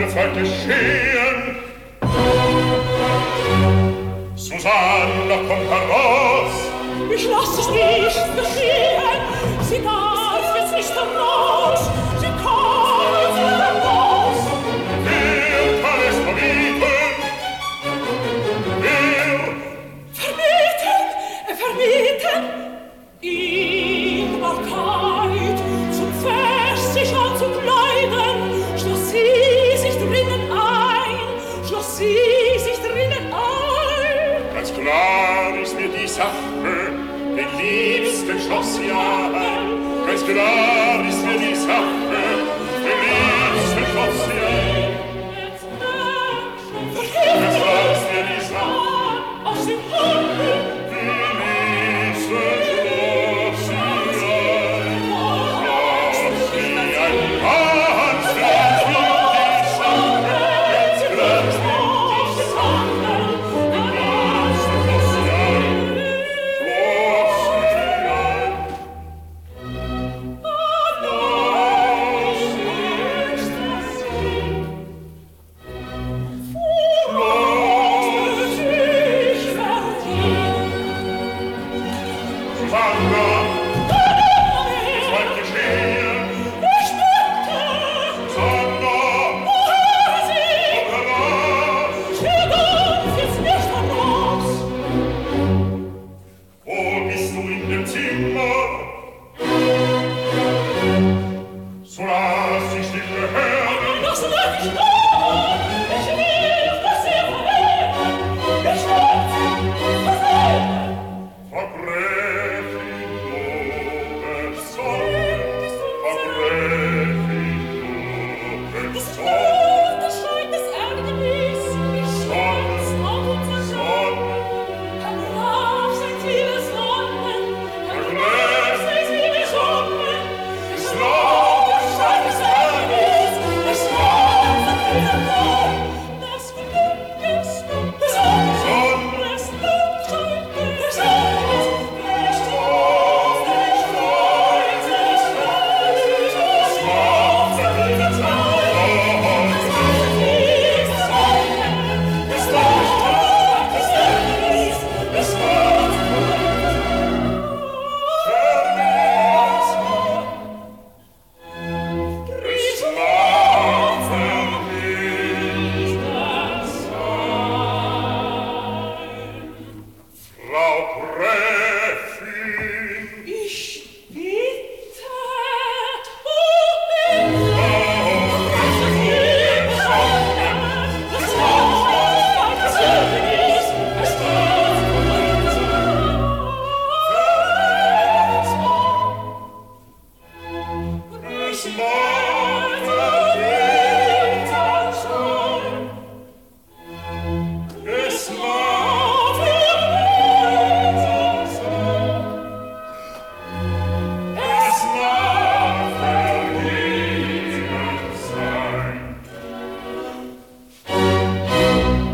bald geschehen. Susanna kommt heraus. Ich lass es nicht geschehen. Sie darf jetzt nicht heraus. Sie kann jetzt nicht heraus. Wer kann es verbieten? Wer? Verbieten? Ehrbarkeit zum Fest sich anzukleiden, schloss sie sich drinnen ein, schloss sie sich drinnen ein. Ganz klar ist mir die Sache, den Liebsten schloss sie an. Ganz klar ist